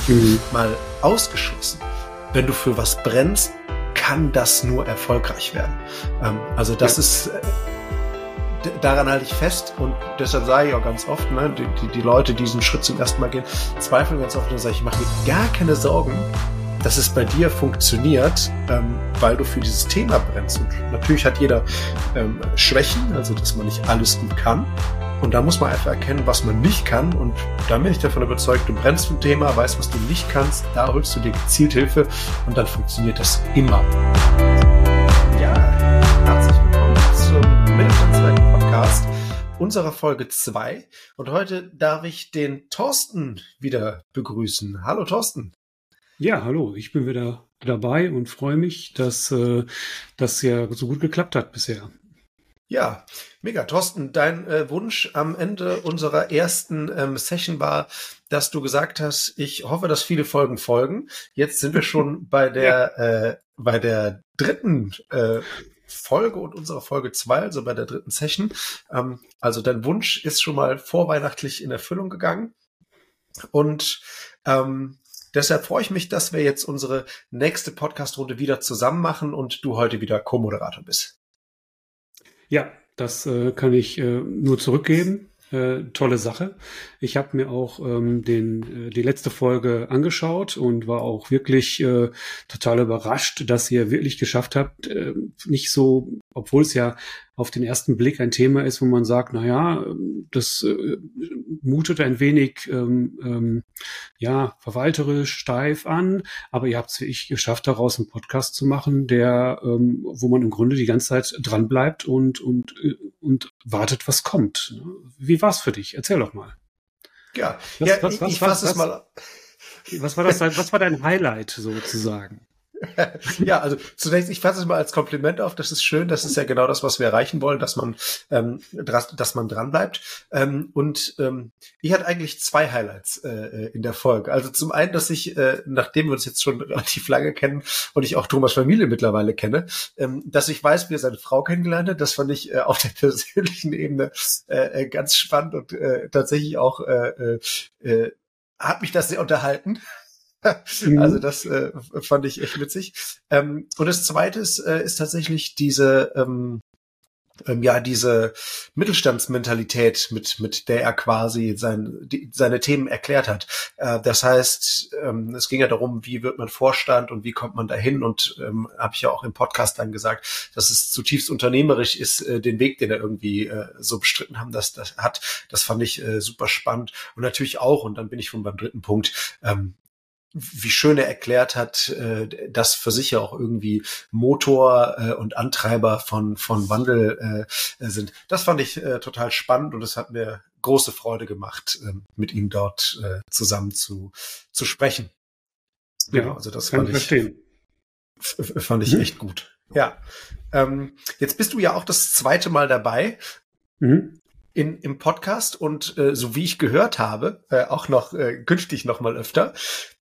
mal ausgeschlossen. Wenn du für was brennst, kann das nur erfolgreich werden. Also das ist, daran halte ich fest und deshalb sage ich auch ganz oft, ne, die Leute, die diesen Schritt zum ersten Mal gehen, zweifeln ganz oft und sage ich, mach mir gar keine Sorgen, dass es bei dir funktioniert, weil du für dieses Thema brennst. Und natürlich hat jeder Schwächen, also dass man nicht alles gut kann. Und da muss man einfach erkennen, was man nicht kann. Und da bin ich davon überzeugt, du brennst für ein Thema, weißt, was du nicht kannst, da holst du dir gezielt Hilfe und dann funktioniert das immer. Ja, herzlich willkommen zum Mittelstandswelt Podcast unserer Folge 2. Und heute darf ich den Thorsten wieder begrüßen. Hallo Thorsten. Ja, hallo, ich bin wieder dabei und freue mich, dass das ja so gut geklappt hat bisher. Ja, mega. Thorsten, dein Wunsch am Ende unserer ersten Session war, dass du gesagt hast, ich hoffe, dass viele Folgen folgen. Jetzt sind wir schon bei der dritten Folge und unserer Folge 2, also bei der dritten Session. Also dein Wunsch ist schon mal vorweihnachtlich in Erfüllung gegangen. Und deshalb freue ich mich, dass wir jetzt unsere nächste Podcast-Runde wieder zusammen machen und du heute wieder Co-Moderator bist. Ja, das kann ich nur zurückgeben. Tolle Sache. Ich habe mir auch die letzte Folge angeschaut und war auch wirklich total überrascht, dass ihr wirklich geschafft habt, nicht so, obwohl es ja auf den ersten Blick ein Thema ist, wo man sagt, naja, das mutet ein wenig verwalterisch, steif an, aber ihr habt es wirklich geschafft, daraus einen Podcast zu machen, der, wo man im Grunde die ganze Zeit dran bleibt und wartet, was kommt. Wie war's für dich? Erzähl doch mal. Ja, ich fasse es mal. Was war dein Highlight sozusagen? Ja, also zunächst, ich fasse es mal als Kompliment auf. Das ist schön. Das ist ja genau das, was wir erreichen wollen, dass man dran bleibt. Ich hatte eigentlich zwei Highlights in der Folge. Also zum einen, dass ich, nachdem wir uns jetzt schon relativ lange kennen und ich auch Thomas' Familie mittlerweile kenne, dass ich weiß, wie er seine Frau kennengelernt hat. Das fand ich auf der persönlichen Ebene ganz spannend und tatsächlich auch hat mich das sehr unterhalten. Also das fand ich echt witzig. Und das Zweite ist tatsächlich diese Mittelstandsmentalität, mit der er quasi seine Themen erklärt hat. Das heißt, es ging ja darum, wie wird man Vorstand und wie kommt man dahin, und habe ich ja auch im Podcast dann gesagt, dass es zutiefst unternehmerisch ist, den Weg, den er irgendwie so bestritten haben, das fand ich super spannend. Und natürlich auch, und dann bin ich schon beim dritten Punkt, wie schön er erklärt hat, dass für sich ja auch irgendwie Motor und Antreiber von Wandel sind. Das fand ich total spannend und es hat mir große Freude gemacht, mit ihm dort zusammen zu sprechen. Ja, also das fand ich echt gut. Ja, jetzt bist du ja auch das zweite Mal dabei. Im Podcast und so wie ich gehört habe, auch noch künftig noch mal öfter.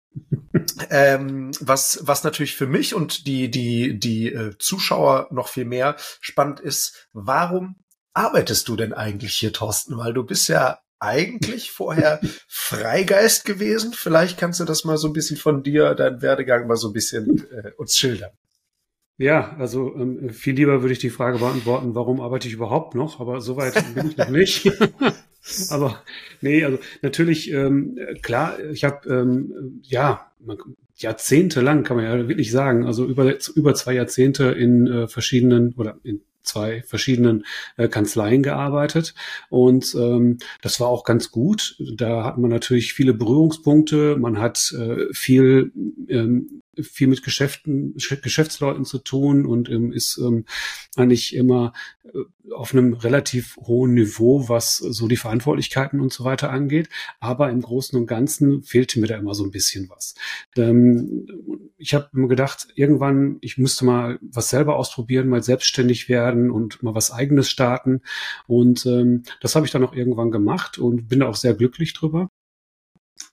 Was natürlich für mich und die Zuschauer noch viel mehr spannend ist, warum arbeitest du denn eigentlich hier, Thorsten? Weil du bist ja eigentlich vorher Freigeist gewesen. Vielleicht kannst du das mal so ein bisschen von dir, deinen Werdegang mal so ein bisschen uns schildern. Ja, also viel lieber würde ich die Frage beantworten, warum arbeite ich überhaupt noch? Aber soweit bin ich noch nicht. Aber nee, also natürlich, klar, ich habe jahrzehntelang, kann man ja wirklich sagen, also über 2 Jahrzehnte in zwei verschiedenen Kanzleien gearbeitet und das war auch ganz gut. Da hat man natürlich viele Berührungspunkte, man hat viel mit Geschäftsleuten zu tun und ist eigentlich immer auf einem relativ hohen Niveau, was so die Verantwortlichkeiten und so weiter angeht. Aber im Großen und Ganzen fehlte mir da immer so ein bisschen was. Ich habe mir gedacht, irgendwann, ich müsste mal was selber ausprobieren, mal selbstständig werden und mal was Eigenes starten. Und das habe ich dann auch irgendwann gemacht und bin da auch sehr glücklich drüber.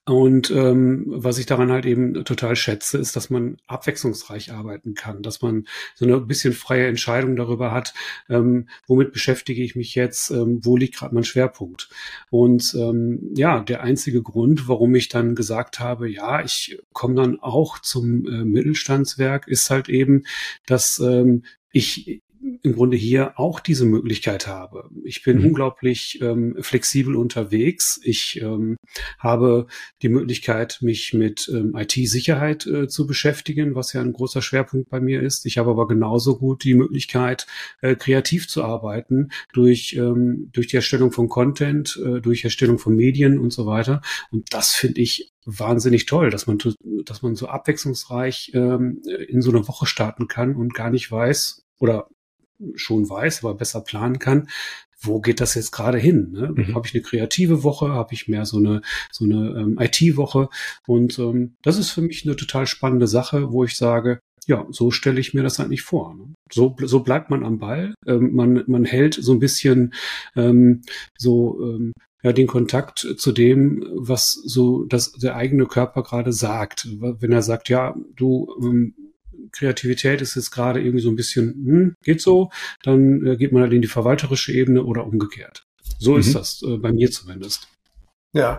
Und was ich daran halt eben total schätze, ist, dass man abwechslungsreich arbeiten kann, dass man so eine bisschen freie Entscheidung darüber hat, womit beschäftige ich mich jetzt, wo liegt gerade mein Schwerpunkt. Und ja, der einzige Grund, warum ich dann gesagt habe, ja, ich komme dann auch zum Mittelstandswerk, ist halt eben, dass ich im Grunde hier auch diese Möglichkeit habe. Ich bin unglaublich flexibel unterwegs. Ich habe die Möglichkeit, mich mit IT-Sicherheit zu beschäftigen, was ja ein großer Schwerpunkt bei mir ist. Ich habe aber genauso gut die Möglichkeit, kreativ zu arbeiten durch die Erstellung von Content, durch Erstellung von Medien und so weiter. Und das finde ich wahnsinnig toll, dass man so abwechslungsreich in so eine Woche starten kann und gar nicht weiß oder schon weiß, aber besser planen kann, wo geht das jetzt gerade hin? Ne? Habe ich eine kreative Woche, habe ich mehr so eine IT-Woche und das ist für mich eine total spannende Sache, wo ich sage, ja, so stelle ich mir das eigentlich vor. Ne? So bleibt man am Ball, man hält so ein bisschen ja, den Kontakt zu dem, was so der eigene Körper gerade sagt. Wenn er sagt, ja, du Kreativität ist jetzt gerade irgendwie so ein bisschen, geht so, dann geht man halt in die verwalterische Ebene oder umgekehrt. So ist das, bei mir zumindest. Ja,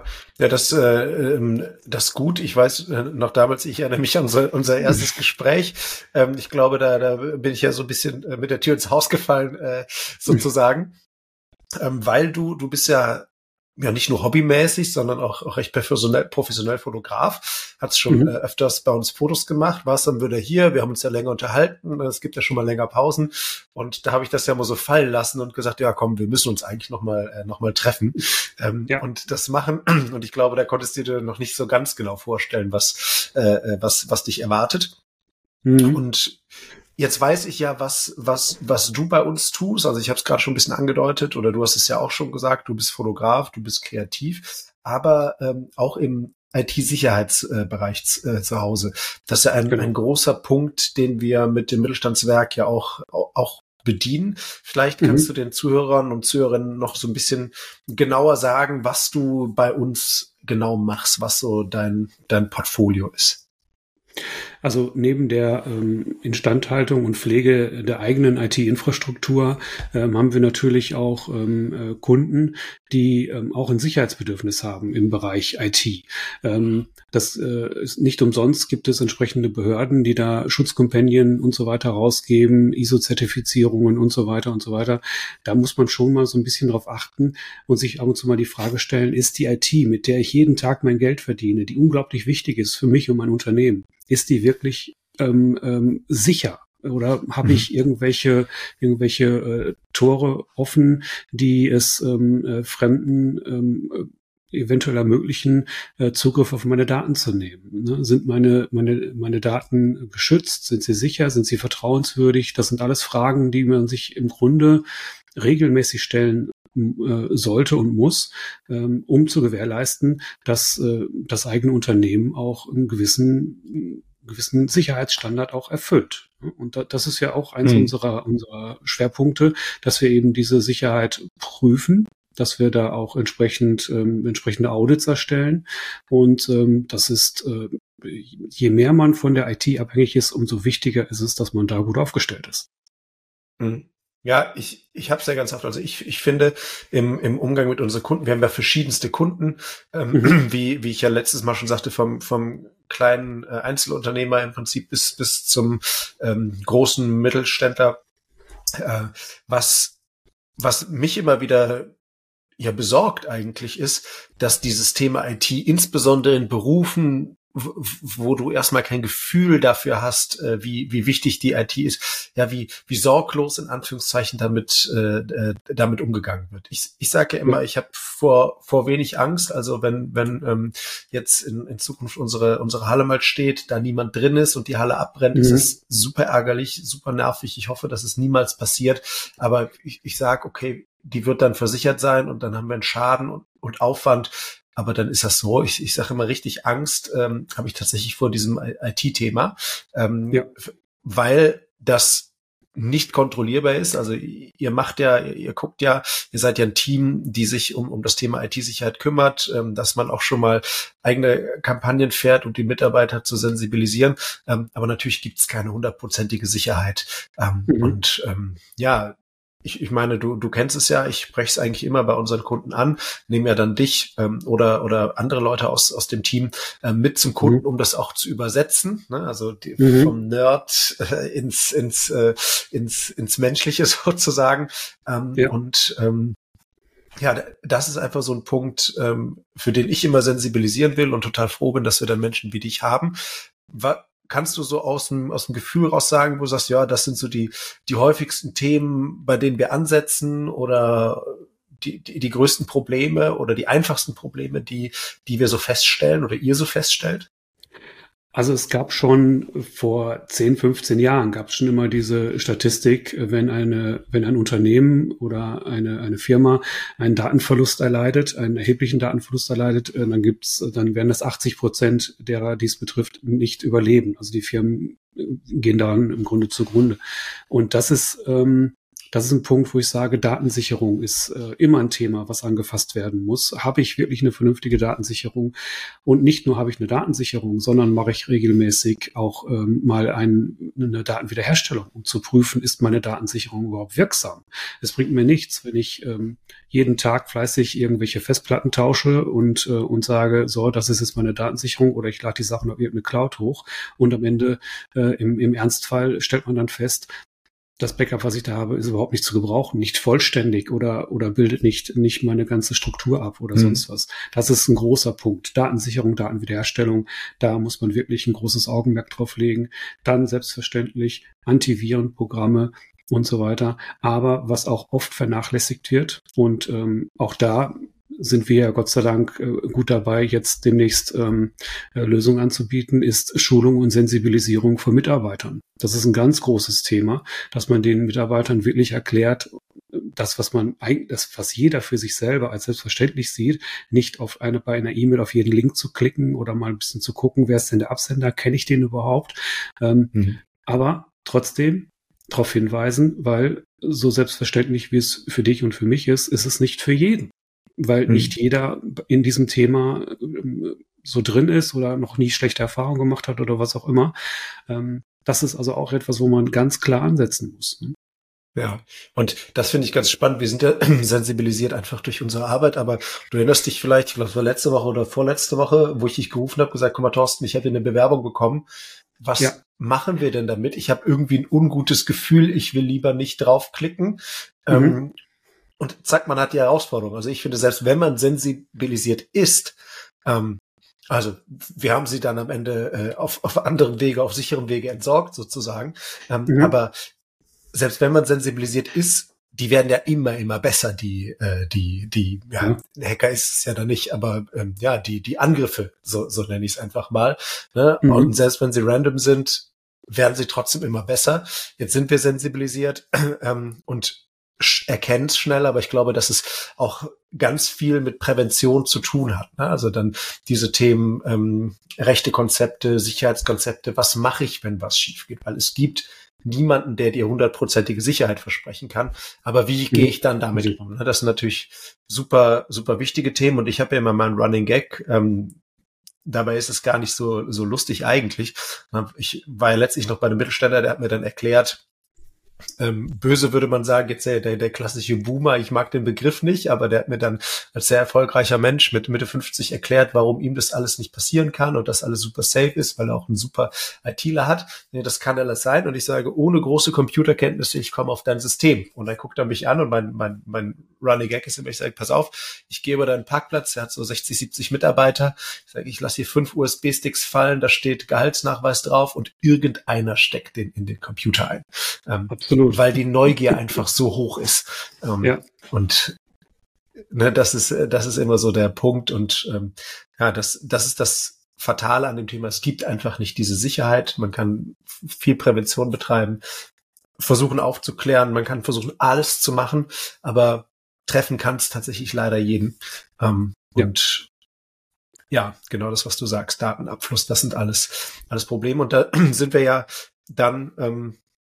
das gut. Ich weiß noch damals, ich erinnere mich an unser erstes Gespräch. Ich glaube, da bin ich ja so ein bisschen mit der Tür ins Haus gefallen, sozusagen. Weil du bist ja nicht nur hobbymäßig, sondern auch recht professionell Fotograf. Hat's schon öfters bei uns Fotos gemacht, warst dann wieder hier, wir haben uns ja länger unterhalten, es gibt ja schon mal länger Pausen und da habe ich das ja mal so fallen lassen und gesagt, ja komm, wir müssen uns eigentlich noch mal treffen und das machen und ich glaube, da konntest du dir noch nicht so ganz genau vorstellen, was dich erwartet. Und jetzt weiß ich ja, was du bei uns tust. Also ich habe es gerade schon ein bisschen angedeutet oder du hast es ja auch schon gesagt, du bist Fotograf, du bist kreativ, aber auch im IT-Sicherheitsbereich zu Hause. Das ist ja ein großer Punkt, den wir mit dem Mittelstandswerk ja auch bedienen. Vielleicht kannst du den Zuhörern und Zuhörerinnen noch so ein bisschen genauer sagen, was du bei uns genau machst, was so dein Portfolio ist. Also neben der Instandhaltung und Pflege der eigenen IT-Infrastruktur haben wir natürlich auch Kunden, die auch ein Sicherheitsbedürfnis haben im Bereich IT. Das ist nicht umsonst, gibt es entsprechende Behörden, die da Schutzkompendien und so weiter rausgeben, ISO-Zertifizierungen und so weiter und so weiter. Da muss man schon mal so ein bisschen drauf achten und sich ab und zu mal die Frage stellen, ist die IT, mit der ich jeden Tag mein Geld verdiene, die unglaublich wichtig ist für mich und mein Unternehmen, ist die wirklich sicher? Oder habe ich irgendwelche Tore offen, die es Fremden eventuell ermöglichen, Zugriff auf meine Daten zu nehmen? Ne? Sind meine Daten geschützt? Sind sie sicher? Sind sie vertrauenswürdig? Das sind alles Fragen, die man sich im Grunde regelmäßig stellen sollte und muss, um zu gewährleisten, dass das eigene Unternehmen auch einen gewissen Sicherheitsstandard auch erfüllt. Und das ist ja auch eins unserer Schwerpunkte, dass wir eben diese Sicherheit prüfen, dass wir da auch entsprechende Audits erstellen. Und das ist, je mehr man von der IT abhängig ist, umso wichtiger ist es, dass man da gut aufgestellt ist. Ja, ich habe es ja ganz oft. Also ich finde im Umgang mit unseren Kunden, wir haben ja verschiedenste Kunden, wie ich ja letztes Mal schon sagte, vom kleinen Einzelunternehmer im Prinzip bis zum großen Mittelständler. Was mich immer wieder besorgt eigentlich ist, dass dieses Thema IT insbesondere in Berufen, wo du erstmal kein Gefühl dafür hast, wie wichtig die IT ist, wie sorglos in Anführungszeichen damit umgegangen wird. Ich sage ja immer, ich habe vor wenig Angst, also wenn jetzt in Zukunft unsere Halle mal steht, da niemand drin ist und die Halle abbrennt, ist es super ärgerlich, super nervig. Ich hoffe, dass es niemals passiert, aber ich sage, okay, die wird dann versichert sein und dann haben wir einen Schaden und Aufwand. Aber dann ist das so, ich sage immer richtig Angst, habe ich tatsächlich vor diesem IT-Thema, weil das nicht kontrollierbar ist. Also ihr guckt ja, ihr seid ja ein Team, die sich um das Thema IT-Sicherheit kümmert, dass man auch schon mal eigene Kampagnen fährt, um die Mitarbeiter zu sensibilisieren. Aber natürlich gibt es keine 100%ige Sicherheit. Ja, ich meine, du kennst es ja, ich spreche es eigentlich immer bei unseren Kunden an, nehme ja dann dich oder andere Leute aus dem Team mit zum Kunden, um das auch zu übersetzen, ne? Also vom Nerd ins Menschliche sozusagen. Ja, das ist einfach so ein Punkt, für den ich immer sensibilisieren will und total froh bin, dass wir dann Menschen wie dich haben. Kannst du so aus dem Gefühl raus sagen, wo du sagst, ja, das sind so die häufigsten Themen, bei denen wir ansetzen oder die größten Probleme oder die einfachsten Probleme, die wir so feststellen oder ihr so feststellt? Also es gab schon vor 10, 15 Jahren gab es schon immer diese Statistik, wenn ein Unternehmen oder eine Firma einen Datenverlust erleidet, einen erheblichen Datenverlust erleidet, dann werden das 80% derer, die es betrifft, nicht überleben. Also die Firmen gehen daran im Grunde zugrunde. Und das ist ein Punkt, wo ich sage, Datensicherung ist immer ein Thema, was angefasst werden muss. Habe ich wirklich eine vernünftige Datensicherung? Und nicht nur habe ich eine Datensicherung, sondern mache ich regelmäßig auch mal eine Datenwiederherstellung, um zu prüfen, ist meine Datensicherung überhaupt wirksam? Es bringt mir nichts, wenn ich jeden Tag fleißig irgendwelche Festplatten tausche und sage, so, das ist jetzt meine Datensicherung, oder ich lade die Sachen auf irgendeine Cloud hoch und am Ende im Ernstfall stellt man dann fest, das Backup, was ich da habe, ist überhaupt nicht zu gebrauchen, nicht vollständig oder bildet nicht meine ganze Struktur ab oder sonst was. Das ist ein großer Punkt. Datensicherung, Datenwiederherstellung, da muss man wirklich ein großes Augenmerk drauf legen. Dann selbstverständlich Antivirenprogramme und so weiter. Aber was auch oft vernachlässigt wird, und auch da sind wir ja Gott sei Dank gut dabei, jetzt demnächst Lösungen anzubieten, ist Schulung und Sensibilisierung von Mitarbeitern. Das ist ein ganz großes Thema, dass man den Mitarbeitern wirklich erklärt, was jeder für sich selber als selbstverständlich sieht, nicht bei einer E-Mail auf jeden Link zu klicken oder mal ein bisschen zu gucken, wer ist denn der Absender, kenne ich den überhaupt? Aber trotzdem darauf hinweisen, weil so selbstverständlich, wie es für dich und für mich ist es nicht für jeden. Weil nicht jeder in diesem Thema so drin ist oder noch nie schlechte Erfahrungen gemacht hat oder was auch immer. Das ist also auch etwas, wo man ganz klar ansetzen muss. Ne? Ja, und das finde ich ganz spannend. Wir sind ja sensibilisiert einfach durch unsere Arbeit, aber du erinnerst dich vielleicht, ich glaube, es war letzte Woche oder vorletzte Woche, wo ich dich gerufen habe, gesagt, guck mal, Thorsten, ich habe hier eine Bewerbung bekommen. Was machen wir denn damit? Ich habe irgendwie ein ungutes Gefühl, ich will lieber nicht draufklicken. Und zack, man hat die Herausforderung. Also ich finde, selbst wenn man sensibilisiert ist, also wir haben sie dann am Ende auf anderen Wege, auf sicheren Wege entsorgt sozusagen. Aber selbst wenn man sensibilisiert ist, die werden ja immer besser, die Hacker ist es ja dann nicht, aber die Angriffe, so nenne ich es einfach mal. Ne? Und selbst wenn sie random sind, werden sie trotzdem immer besser. Jetzt sind wir sensibilisiert und erkennt es schnell, aber ich glaube, dass es auch ganz viel mit Prävention zu tun hat. Ne? Also dann diese Themen, rechte Konzepte, Sicherheitskonzepte, was mache ich, wenn was schief geht? Weil es gibt niemanden, der dir 100%ige Sicherheit versprechen kann. Aber wie gehe ich dann damit um? Das sind natürlich super, super wichtige Themen und ich habe ja immer meinen Running Gag, dabei ist es gar nicht so lustig eigentlich. Ich war ja letztlich noch bei einem Mittelständler, der hat mir dann erklärt, böse würde man sagen, jetzt der klassische Boomer, ich mag den Begriff nicht, aber der hat mir dann als sehr erfolgreicher Mensch mit Mitte 50 erklärt, warum ihm das alles nicht passieren kann und dass alles super safe ist, weil er auch einen super ITler hat. Nee, das kann alles sein und ich sage, ohne große Computerkenntnisse, ich komme auf dein System. Und dann guckt er mich an und mein Running Gag ist immer, ich sage, pass auf, ich gehe über deinen Parkplatz, der hat so 60, 70 Mitarbeiter, ich sage, ich lasse hier 5 USB-Sticks fallen, da steht Gehaltsnachweis drauf und irgendeiner steckt den in den Computer ein. Absolut. Weil die Neugier einfach so hoch ist. Und das ist immer so der Punkt. Und das ist das Fatale an dem Thema. Es gibt einfach nicht diese Sicherheit. Man kann viel Prävention betreiben, versuchen aufzuklären. Man kann versuchen, alles zu machen. Aber treffen kann es tatsächlich leider jeden. Und ja, genau das, was du sagst. Datenabfluss, das sind alles Probleme. Und da sind wir ja dann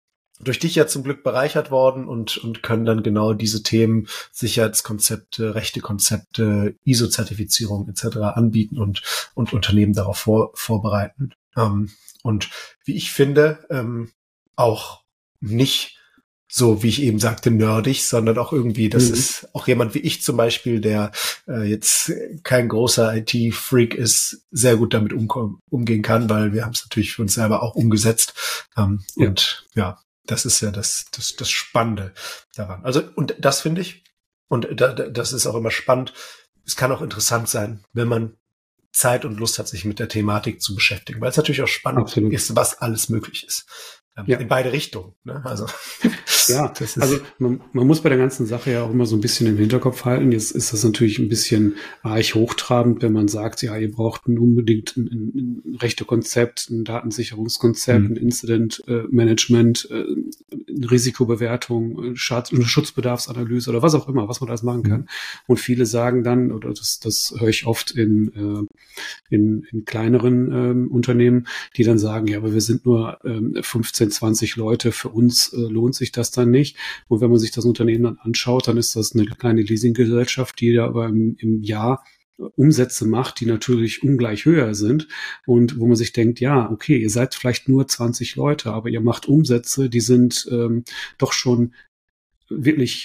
durch dich ja zum Glück bereichert worden und können dann genau diese Themen, Sicherheitskonzepte, Rechtekonzepte, ISO-Zertifizierung etc. anbieten und Unternehmen darauf vorbereiten. Und wie ich finde, auch nicht so, wie ich eben sagte, nerdig, sondern auch irgendwie, das ist auch jemand wie ich zum Beispiel, der jetzt kein großer IT-Freak ist, sehr gut damit umgehen kann, weil wir haben es natürlich für uns selber auch umgesetzt. Und ja, das ist ja das Spannende daran. Also, und das finde ich, und das ist auch immer spannend, es kann auch interessant sein, wenn man Zeit und Lust hat, sich mit der Thematik zu beschäftigen, weil es natürlich auch spannend ist, was alles möglich ist. In beide Richtungen. Ne? Also, ja, das ist also man muss bei der ganzen Sache ja auch immer so ein bisschen im Hinterkopf halten. Jetzt ist das natürlich ein bisschen arg hochtrabend, wenn man sagt, ja, ihr braucht unbedingt ein Rechtekonzept, ein Datensicherungskonzept, ein Incident-Management, eine Risikobewertung, eine Schutzbedarfsanalyse oder was auch immer, was man alles machen kann. Und viele sagen dann, oder das höre ich oft in kleineren Unternehmen, die dann sagen, ja, aber wir sind nur 15, 20 Leute, für uns lohnt sich das dann nicht. Und wenn man sich das Unternehmen dann anschaut, dann ist das eine kleine Leasinggesellschaft, die da aber im Jahr Umsätze macht, die natürlich ungleich höher sind und wo man sich denkt, ja, okay, ihr seid vielleicht nur 20 Leute, aber ihr macht Umsätze, die sind doch schon wirklich,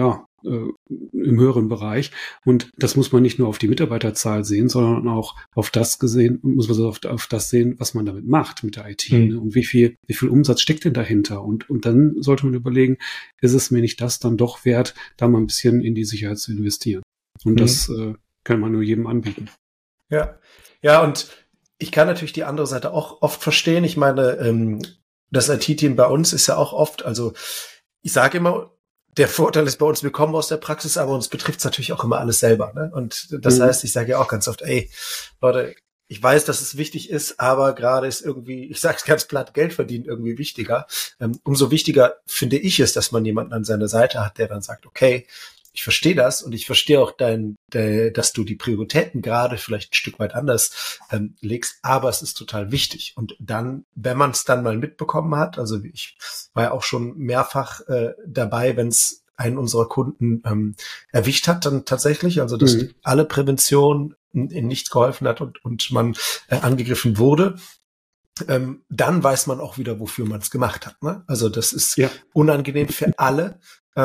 im höheren Bereich. Und das muss man nicht nur auf die Mitarbeiterzahl sehen, sondern auch auf das gesehen, muss man auf das sehen, was man damit macht mit der IT. Ne? Und wie viel Umsatz steckt denn dahinter? Und dann sollte man überlegen, ist es mir nicht das dann doch wert, da mal ein bisschen in die Sicherheit zu investieren? Und das kann man nur jedem anbieten. Ja, und ich kann natürlich die andere Seite auch oft verstehen. Ich meine, das IT-Team bei uns ist ja auch oft, also ich sage immer, der Vorteil ist bei uns, wir kommen aus der Praxis, aber uns betrifft es natürlich auch immer alles selber. Ne? Und das heißt, ich sage ja auch ganz oft, ey, Leute, ich weiß, dass es wichtig ist, aber gerade ist irgendwie, ich sage es ganz platt, Geld verdienen irgendwie wichtiger. Umso wichtiger finde ich es, dass man jemanden an seiner Seite hat, der dann sagt, okay, ich verstehe das und ich verstehe auch dass du die Prioritäten gerade vielleicht ein Stück weit anders legst, aber es ist total wichtig. Und dann, wenn man es dann mal mitbekommen hat, also ich war ja auch schon mehrfach dabei, wenn es einen unserer Kunden erwischt hat, dann tatsächlich, also dass alle Prävention in nichts geholfen hat und man angegriffen wurde, dann weiß man auch wieder, wofür man es gemacht hat. Ne? Also das ist unangenehm für alle.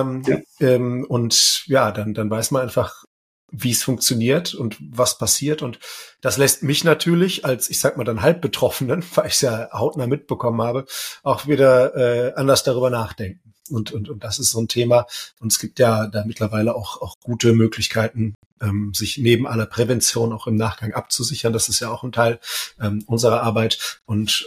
Und ja, dann weiß man einfach, wie es funktioniert und was passiert. Und das lässt mich natürlich als, ich sag mal dann Halbbetroffenen, weil ich es ja hautnah mitbekommen habe, auch wieder anders darüber nachdenken. Und das ist so ein Thema. Und es gibt ja da mittlerweile auch gute Möglichkeiten, sich neben aller Prävention auch im Nachgang abzusichern. Das ist ja auch ein Teil unserer Arbeit. Und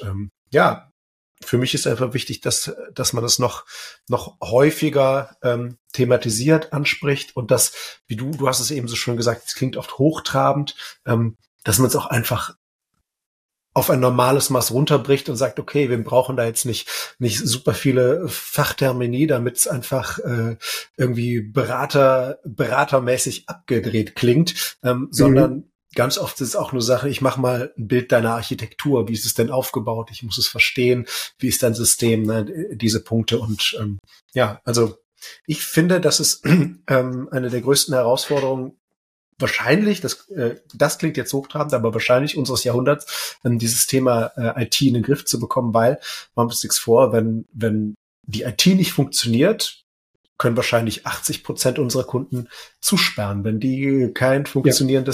für mich ist einfach wichtig, dass man das noch häufiger thematisiert, anspricht und das, wie du hast es eben so schön gesagt, es klingt oft hochtrabend, dass man es auch einfach auf ein normales Maß runterbricht und sagt, okay, wir brauchen da jetzt nicht super viele Fachtermini, damit es einfach irgendwie beratermäßig abgedreht klingt, sondern ganz oft ist es auch nur Sache, ich mache mal ein Bild deiner Architektur, wie ist es denn aufgebaut, ich muss es verstehen, wie ist dein System, ne, diese Punkte und also ich finde, das ist eine der größten Herausforderungen, wahrscheinlich, das klingt jetzt hochtrabend, aber wahrscheinlich unseres Jahrhunderts, dieses Thema IT in den Griff zu bekommen, weil, machen wir uns nichts vor, wenn die IT nicht funktioniert, können wahrscheinlich 80% unserer Kunden zusperren. Wenn die keine funktionierende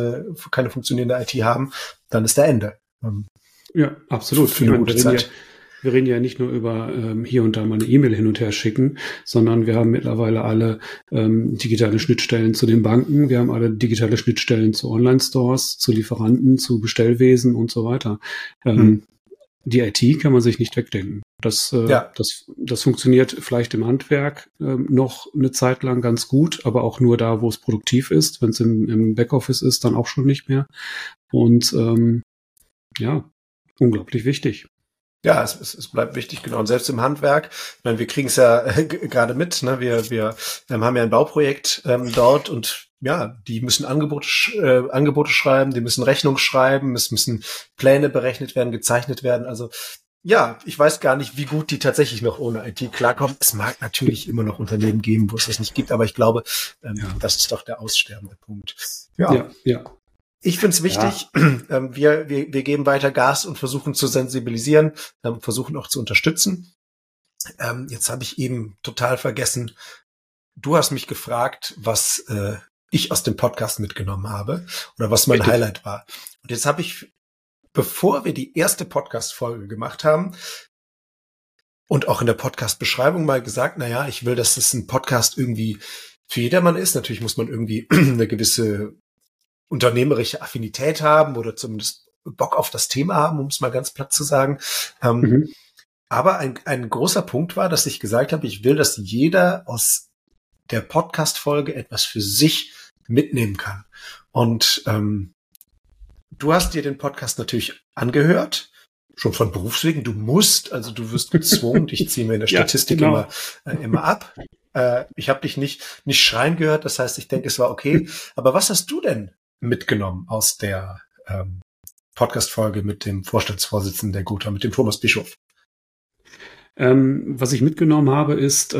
IT haben, dann ist der Ende. Ja, absolut. Für eine gute Zeit. Wir reden ja nicht nur über hier und da mal eine E-Mail hin und her schicken, sondern wir haben mittlerweile alle digitale Schnittstellen zu den Banken, wir haben alle digitale Schnittstellen zu Online-Stores, zu Lieferanten, zu Bestellwesen und so weiter. Die IT kann man sich nicht wegdenken. Das funktioniert vielleicht im Handwerk noch eine Zeit lang ganz gut, aber auch nur da, wo es produktiv ist. Wenn es im Backoffice ist, dann auch schon nicht mehr. Und unglaublich wichtig. Ja, es bleibt wichtig, genau. Und selbst im Handwerk, ich meine, wir kriegen es ja gerade mit, ne? Wir haben ja ein Bauprojekt dort und ja, die müssen Angebote schreiben, die müssen Rechnungen schreiben, es müssen Pläne berechnet werden, gezeichnet werden. Also ja, ich weiß gar nicht, wie gut die tatsächlich noch ohne IT klarkommen. Es mag natürlich immer noch Unternehmen geben, wo es das nicht gibt, aber ich glaube, das ist doch der aussterbende Punkt. Ja. Ich finde es wichtig, wir geben weiter Gas und versuchen zu sensibilisieren, versuchen auch zu unterstützen. Jetzt habe ich eben total vergessen, du hast mich gefragt, was ich aus dem Podcast mitgenommen habe oder was mein Highlight war. Und jetzt habe ich, bevor wir die erste Podcast-Folge gemacht haben und auch in der Podcast-Beschreibung mal gesagt, naja, ich will, dass das ein Podcast irgendwie für jedermann ist. Natürlich muss man irgendwie eine gewisse unternehmerische Affinität haben oder zumindest Bock auf das Thema haben, um es mal ganz platt zu sagen. Aber ein großer Punkt war, dass ich gesagt habe, ich will, dass jeder aus der Podcast-Folge etwas für sich mitnehmen kann. Und du hast dir den Podcast natürlich angehört, schon von Berufswegen. Du wirst gezwungen. Ich ziehe mir in der Statistik immer ab. Ich habe dich nicht schreien gehört. Das heißt, ich denke, es war okay. Aber was hast du denn mitgenommen aus der Podcast-Folge mit dem Vorstandsvorsitzenden der Gotha, mit dem Thomas Bischof? Was ich mitgenommen habe, ist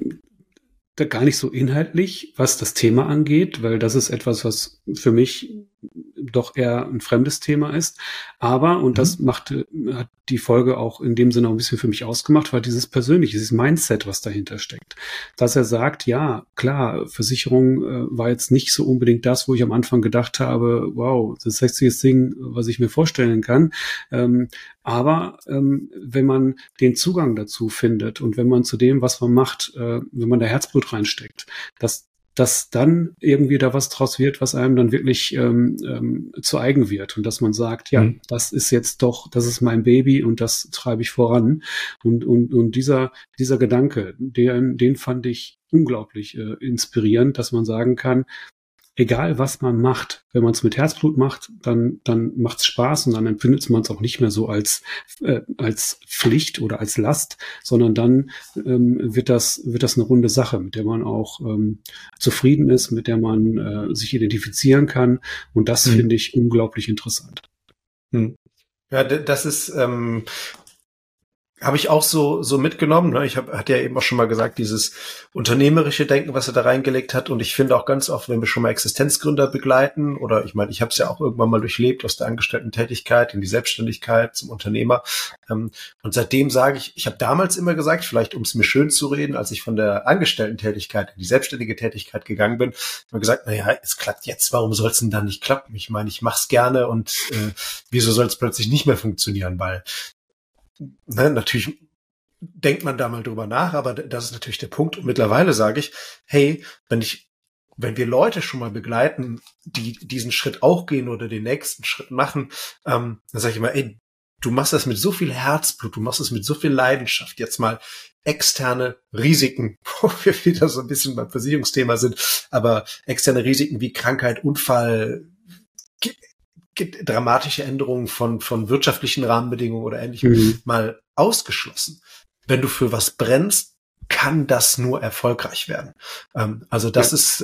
gar nicht so inhaltlich, was das Thema angeht, weil das ist etwas, was für mich doch eher ein fremdes Thema ist. Aber, und das hat die Folge auch in dem Sinne auch ein bisschen für mich ausgemacht, war dieses Persönliche, dieses Mindset, was dahinter steckt. Dass er sagt, ja, klar, Versicherung war jetzt nicht so unbedingt das, wo ich am Anfang gedacht habe, wow, das sexiest Ding, was ich mir vorstellen kann. Aber wenn man den Zugang dazu findet und wenn man zu dem, was man macht, wenn man da Herzblut reinsteckt, dass dann irgendwie da was draus wird, was einem dann wirklich zu eigen wird und dass man sagt, ja, das ist jetzt doch, das ist mein Baby und das treibe ich voran. Und dieser Gedanke, den fand ich unglaublich inspirierend, dass man sagen kann, egal was man macht, wenn man es mit Herzblut macht, dann macht es Spaß und dann empfindet man es auch nicht mehr so als Pflicht oder als Last, sondern dann wird das eine runde Sache, mit der man auch zufrieden ist, mit der man sich identifizieren kann. Und das finde ich unglaublich interessant. Ja, das ist habe ich auch so mitgenommen. Ne? Hatte ja eben auch schon mal gesagt, dieses unternehmerische Denken, was er da reingelegt hat. Und ich finde auch ganz oft, wenn wir schon mal Existenzgründer begleiten, oder ich meine, ich habe es ja auch irgendwann mal durchlebt, aus der Angestellten-Tätigkeit in die Selbstständigkeit zum Unternehmer. Und seitdem sage ich habe damals immer gesagt, vielleicht um es mir schön zu reden, als ich von der Angestellten-Tätigkeit in die selbstständige Tätigkeit gegangen bin, habe ich gesagt, naja, es klappt jetzt, warum soll es denn dann nicht klappen? Ich meine, ich mache es gerne und wieso soll es plötzlich nicht mehr funktionieren? Weil natürlich denkt man da mal drüber nach, aber das ist natürlich der Punkt. Und mittlerweile sage ich, hey, wenn wir Leute schon mal begleiten, die diesen Schritt auch gehen oder den nächsten Schritt machen, dann sage ich immer, ey, du machst das mit so viel Herzblut, du machst es mit so viel Leidenschaft. Jetzt mal externe Risiken, wo wir wieder so ein bisschen beim Versicherungsthema sind, aber externe Risiken wie Krankheit, Unfall, dramatische Änderungen von wirtschaftlichen Rahmenbedingungen oder ähnlichem mal ausgeschlossen. Wenn du für was brennst, kann das nur erfolgreich werden. Also das ist,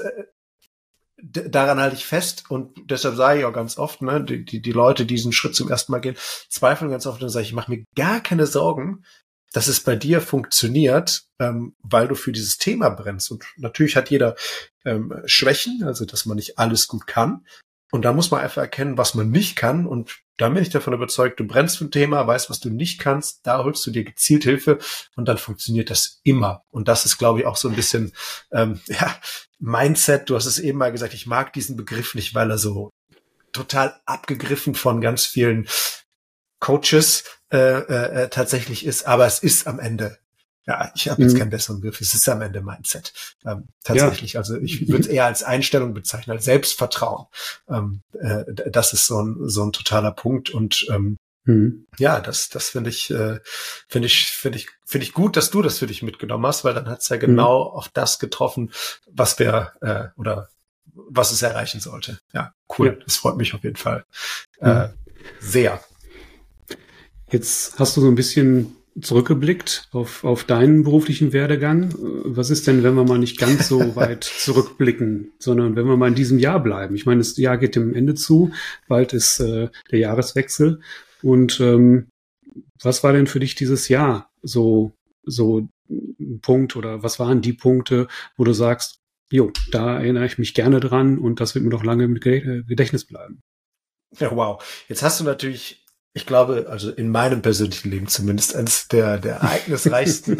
daran halte ich fest und deshalb sage ich auch ganz oft, ne, die Leute, die diesen Schritt zum ersten Mal gehen, zweifeln ganz oft und sage ich mache mir gar keine Sorgen, dass es bei dir funktioniert, weil du für dieses Thema brennst. Und natürlich hat jeder Schwächen, also dass man nicht alles gut kann. Und da muss man einfach erkennen, was man nicht kann. Und da bin ich davon überzeugt, du brennst für ein Thema, weißt, was du nicht kannst, da holst du dir gezielt Hilfe und dann funktioniert das immer. Und das ist, glaube ich, auch so ein bisschen Mindset. Du hast es eben mal gesagt, ich mag diesen Begriff nicht, weil er so total abgegriffen von ganz vielen Coaches tatsächlich ist. Aber es ist am Ende, ja, ich habe jetzt keinen besseren Begriff, es ist am Ende Mindset. Tatsächlich, ja. Also ich würde es eher als Einstellung bezeichnen, als Selbstvertrauen. Das ist so ein totaler Punkt und ja, das finde ich gut, dass du das für dich mitgenommen hast, weil dann hat es ja genau auf das getroffen, was wir oder was es erreichen sollte. Ja, cool. Ja. Das freut mich auf jeden Fall sehr. Jetzt hast du so ein bisschen zurückgeblickt auf deinen beruflichen Werdegang. Was ist denn, wenn wir mal nicht ganz so weit zurückblicken, sondern wenn wir mal in diesem Jahr bleiben? Ich meine, das Jahr geht dem Ende zu, bald ist der Jahreswechsel und was war denn für dich dieses Jahr so ein Punkt oder was waren die Punkte, wo du sagst, jo, da erinnere ich mich gerne dran und das wird mir noch lange im Gedächtnis bleiben? Ja, wow. Jetzt hast du natürlich, ich glaube, also in meinem persönlichen Leben zumindest, eines der ereignisreichsten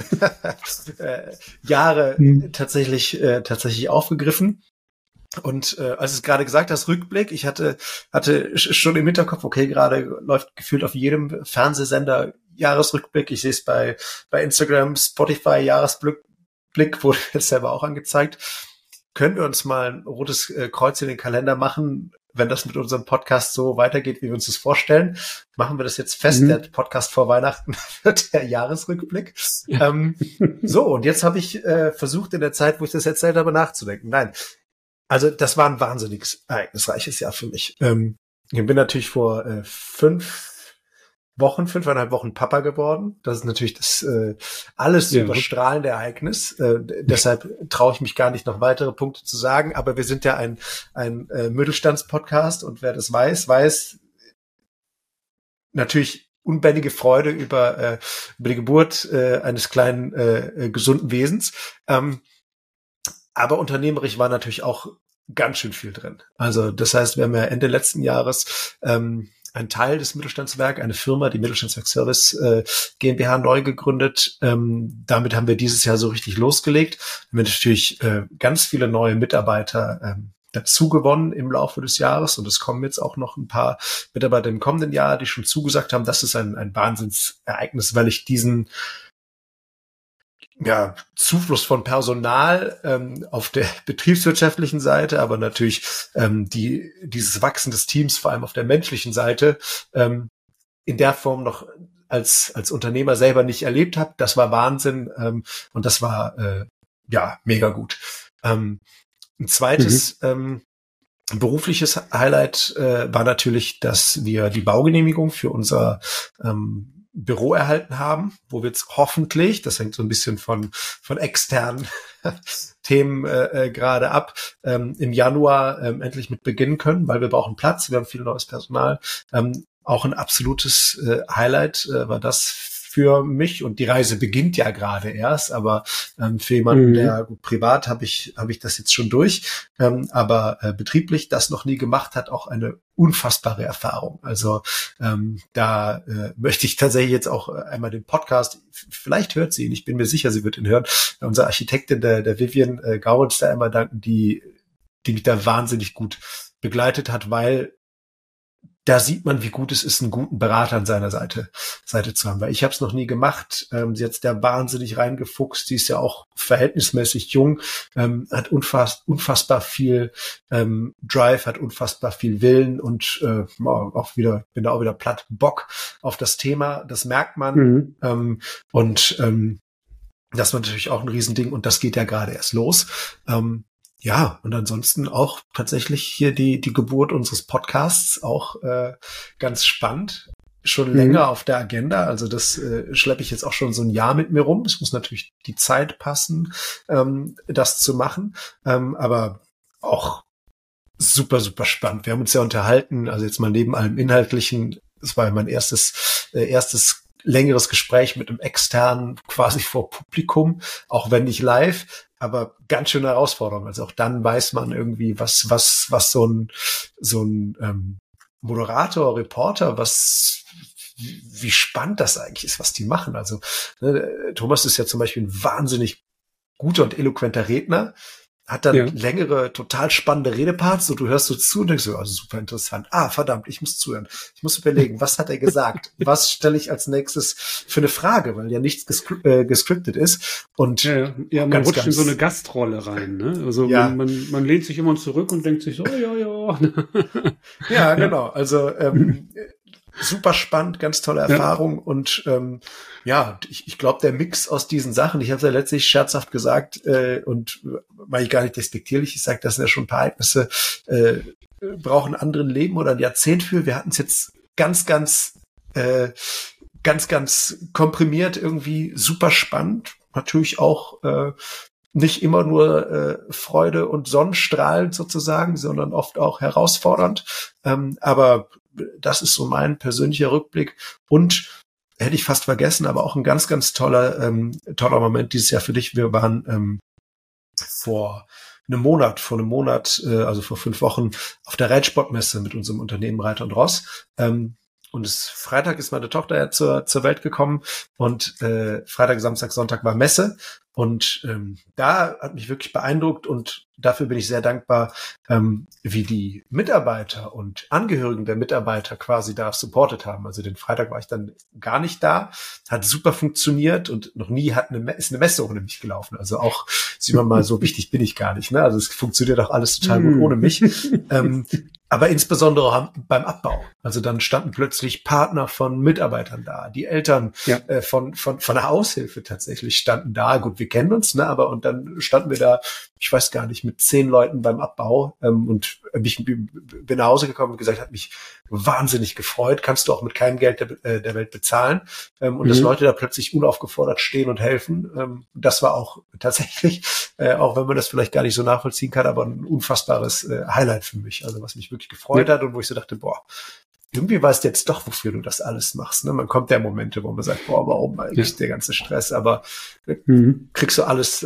Jahre tatsächlich aufgegriffen. Und als du es gerade gesagt hast, Rückblick, ich hatte schon im Hinterkopf, okay, gerade läuft gefühlt auf jedem Fernsehsender Jahresrückblick. Ich sehe es bei Instagram, Spotify, Jahresblick, wurde jetzt selber auch angezeigt. Können wir uns mal ein rotes Kreuz in den Kalender machen, wenn das mit unserem Podcast so weitergeht, wie wir uns das vorstellen? Machen wir das jetzt fest, der Podcast vor Weihnachten wird der Jahresrückblick. So, und jetzt habe ich versucht, in der Zeit, wo ich das erzählt habe, nachzudenken. Nein, also das war ein wahnsinnig ereignisreiches Jahr für mich. Ich bin natürlich vor 5,5 Wochen Papa geworden. Das ist natürlich das alles überstrahlende Ereignis. Deshalb traue ich mich gar nicht, noch weitere Punkte zu sagen. Aber wir sind ja ein Mittelstandspodcast und wer das weiß natürlich unbändige Freude über die Geburt eines kleinen gesunden Wesens. Aber unternehmerisch war natürlich auch ganz schön viel drin. Also das heißt, wir haben ja Ende letzten Jahres einen Teil des Mittelstandswerk, eine Firma, die Mittelstandswerk Service GmbH, neu gegründet. Damit haben wir dieses Jahr so richtig losgelegt. Wir haben natürlich ganz viele neue Mitarbeiter dazu gewonnen im Laufe des Jahres. Und es kommen jetzt auch noch ein paar Mitarbeiter im kommenden Jahr, die schon zugesagt haben. Das ist ein Wahnsinnsereignis, weil ich diesen Zufluss von Personal auf der betriebswirtschaftlichen Seite, aber natürlich dieses Wachsen des Teams, vor allem auf der menschlichen Seite, in der Form noch als Unternehmer selber nicht erlebt habe. Das war Wahnsinn und das war mega gut. Ein zweites berufliches Highlight war natürlich, dass wir die Baugenehmigung für unser Büro erhalten haben, wo wir jetzt hoffentlich, das hängt so ein bisschen von externen Themen gerade ab, im Januar endlich mit beginnen können, weil wir brauchen Platz, wir haben viel neues Personal. Auch ein absolutes Highlight war das für mich, und die Reise beginnt ja gerade erst, aber für jemanden, der gut, privat habe ich das jetzt schon durch, aber betrieblich das noch nie gemacht hat, auch eine unfassbare Erfahrung. Also da möchte ich tatsächlich jetzt auch einmal den Podcast, vielleicht hört sie ihn, ich bin mir sicher, sie wird ihn hören, unsere Architektin, der Vivian Gauritz, da einmal danken, die mich da wahnsinnig gut begleitet hat, weil da sieht man, wie gut es ist, einen guten Berater an seiner Seite zu haben. Weil ich habe es noch nie gemacht. Sie hat da wahnsinnig reingefuchst. Sie ist ja auch verhältnismäßig jung, hat unfassbar viel Drive, hat unfassbar viel Willen und bin da auch wieder platt, Bock auf das Thema. Das merkt man. Das war natürlich auch ein Riesending und das geht ja gerade erst los. Und ansonsten auch tatsächlich hier die Geburt unseres Podcasts, auch ganz spannend, schon länger auf der Agenda. Also das schleppe ich jetzt auch schon so ein Jahr mit mir rum. Es muss natürlich die Zeit passen, das zu machen, aber auch super, super spannend. Wir haben uns ja unterhalten, also jetzt mal neben allem Inhaltlichen, das war ja mein erstes längeres Gespräch mit einem externen, quasi vor Publikum, auch wenn nicht live, aber ganz schöne Herausforderung. Also auch dann weiß man irgendwie, was so ein Moderator, Reporter, wie spannend das eigentlich ist, was die machen. Also Thomas ist ja zum Beispiel ein wahnsinnig guter und eloquenter Redner, hat dann längere, total spannende Redeparts, so du hörst so zu und denkst so, also super interessant. Verdammt, ich muss zuhören. Ich muss überlegen, was hat er gesagt? Was stelle ich als nächstes für eine Frage, weil ja nichts gescriptet ist. Und man rutscht in so eine Gastrolle rein, ne? Also man lehnt sich immer zurück und denkt sich so, ja. Ja, genau. Also super spannend, ganz tolle Erfahrung und ich glaube, der Mix aus diesen Sachen, ich habe es ja letztlich scherzhaft gesagt und meine ich gar nicht despektierlich, ich sage, das sind ja schon ein paar Ereignisse, brauchen einen anderen Leben oder ein Jahrzehnt für. Wir hatten es jetzt ganz komprimiert, irgendwie super spannend, natürlich auch nicht immer nur Freude und Sonnenstrahlen sozusagen, sondern oft auch herausfordernd, aber das ist so mein persönlicher Rückblick und hätte ich fast vergessen, aber auch ein ganz, ganz toller Moment dieses Jahr für dich. Wir waren vor einem Monat, also vor 5 Wochen, auf der Reitsportmesse mit unserem Unternehmen Reiter und Ross. Und Freitag ist meine Tochter ja zur Welt gekommen und Freitag, Samstag, Sonntag war Messe. Und da hat mich wirklich beeindruckt und dafür bin ich sehr dankbar, wie die Mitarbeiter und Angehörigen der Mitarbeiter quasi da supportet haben. Also den Freitag war ich dann gar nicht da, hat super funktioniert und noch nie ist eine Messe ohne mich gelaufen. Also auch, sieht man mal, so wichtig bin ich gar nicht. Ne? Also es funktioniert auch alles total gut ohne mich. Aber insbesondere beim Abbau. Also dann standen plötzlich Partner von Mitarbeitern da, die Eltern von der Aushilfe tatsächlich standen da. Gut, wir kennen uns, ne? Aber und dann standen wir da, ich weiß gar nicht, mit 10 Leuten beim Abbau und ich bin nach Hause gekommen und gesagt, hat mich wahnsinnig gefreut. Kannst du auch mit keinem Geld der Welt bezahlen. Und dass Leute da plötzlich unaufgefordert stehen und helfen. Das war auch tatsächlich, auch wenn man das vielleicht gar nicht so nachvollziehen kann, aber ein unfassbares Highlight für mich. Also was mich wirklich gefreut hat und wo ich so dachte, boah, irgendwie weißt du jetzt doch, wofür du das alles machst. Ne? Man kommt ja Momente, wo man sagt, boah, warum eigentlich der ganze Stress? Aber kriegst du alles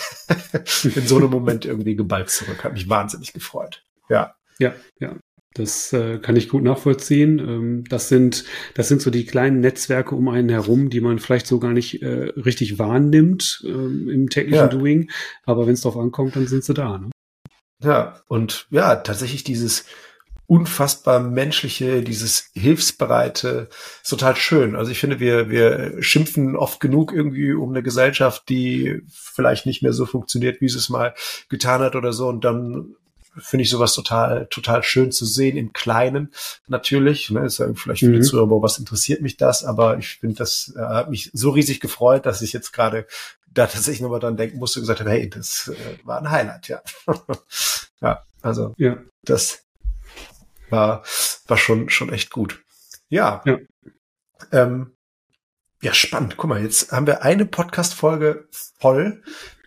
in so einem Moment irgendwie geballt zurück. Hat mich wahnsinnig gefreut. Ja. Das kann ich gut nachvollziehen. Das sind so die kleinen Netzwerke um einen herum, die man vielleicht so gar nicht richtig wahrnimmt im täglichen Doing. Aber wenn es drauf ankommt, dann sind sie da. Ne? Ja, und ja, tatsächlich dieses unfassbar menschliche, dieses Hilfsbereite, ist total schön. Also ich finde, wir schimpfen oft genug irgendwie um eine Gesellschaft, die vielleicht nicht mehr so funktioniert, wie es mal getan hat oder so. Und dann finde ich sowas total schön zu sehen, im Kleinen natürlich. Ne, ist ja vielleicht für die Zuhörer, aber was interessiert mich das? Aber ich finde, das hat mich so riesig gefreut, dass ich jetzt gerade da tatsächlich nochmal dran denken musste und gesagt habe, hey, das war ein Highlight, ja. Ja, also das war schon echt gut. Ja. Ja, spannend. Guck mal, jetzt haben wir eine Podcast-Folge voll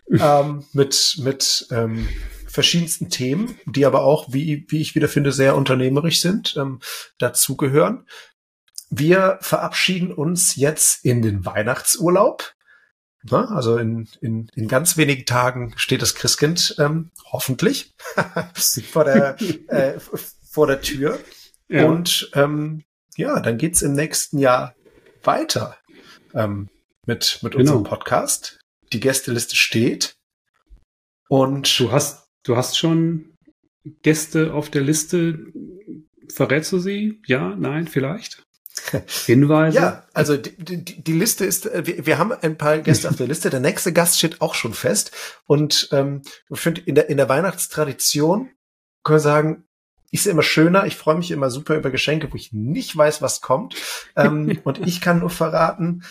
mit verschiedensten Themen, die aber auch, wie ich wieder finde, sehr unternehmerisch sind, dazugehören. Wir verabschieden uns jetzt in den Weihnachtsurlaub. Na, also in ganz wenigen Tagen steht das Christkind hoffentlich vor der Tür. Ja. Und dann geht's im nächsten Jahr weiter mit unserem Podcast. Die Gästeliste steht. Und du hast schon Gäste auf der Liste. Verrätst du sie? Ja, nein, vielleicht? Hinweise? Ja, also die Liste ist, wir haben ein paar Gäste auf der Liste. Der nächste Gast steht auch schon fest. Und ich finde, in der Weihnachtstradition können wir sagen, ist immer schöner. Ich freue mich immer super über Geschenke, wo ich nicht weiß, was kommt. Und ich kann nur verraten,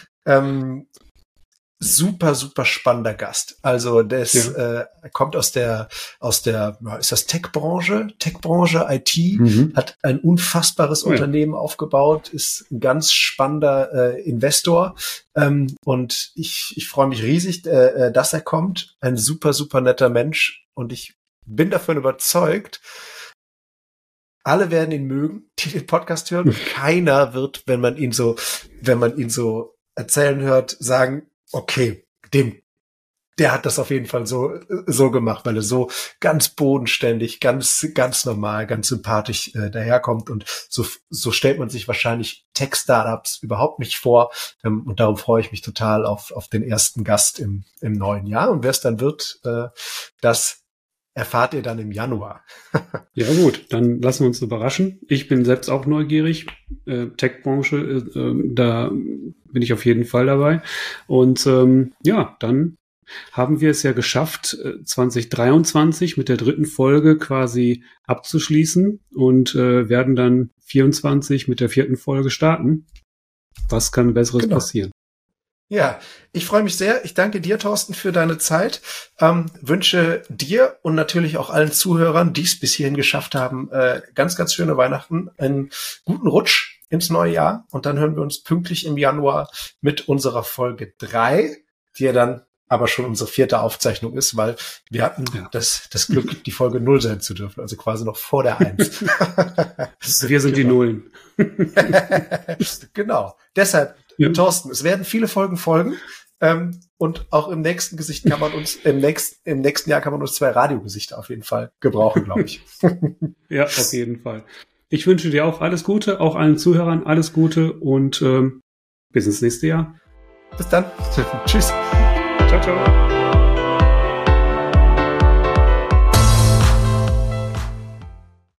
super spannender Gast. Also das kommt aus der ist das Tech-Branche, IT, hat ein unfassbares Unternehmen aufgebaut, ist ein ganz spannender Investor und ich freue mich riesig, dass er kommt. Ein super netter Mensch und ich bin davon überzeugt, alle werden ihn mögen, die den Podcast hören. Und keiner wird, wenn man ihn so erzählen hört, sagen, okay, der hat das auf jeden Fall so gemacht, weil er so ganz bodenständig, ganz normal, ganz sympathisch daherkommt und so stellt man sich wahrscheinlich Tech-Startups überhaupt nicht vor und darum freue ich mich total auf den ersten Gast im neuen Jahr und wer es dann wird, das erfahrt ihr dann im Januar. Ja gut, dann lassen wir uns überraschen. Ich bin selbst auch neugierig. Tech-Branche, da bin ich auf jeden Fall dabei. Und dann haben wir es ja geschafft, 2023 mit der 3. Folge quasi abzuschließen und werden dann 24 mit der 4. Folge starten. Was kann Besseres passieren? Ja, ich freue mich sehr. Ich danke dir, Thorsten, für deine Zeit. Wünsche dir und natürlich auch allen Zuhörern, die es bis hierhin geschafft haben, ganz schöne Weihnachten, einen guten Rutsch ins neue Jahr. Und dann hören wir uns pünktlich im Januar mit unserer Folge 3, die ja dann aber schon unsere 4. Aufzeichnung ist, weil wir hatten das Glück, die Folge 0 sein zu dürfen, also quasi noch vor der 1. Wir sind die Nullen. Genau. Deshalb Ja. Thorsten, es werden viele Folgen folgen. Und auch im nächsten Gesicht kann man uns, im nächsten Jahr kann man uns 2 Radiogesichter auf jeden Fall gebrauchen, glaube ich. Ja, auf jeden Fall. Ich wünsche dir auch alles Gute, auch allen Zuhörern alles Gute und bis ins nächste Jahr. Bis dann. Tschüss. Ciao, ciao.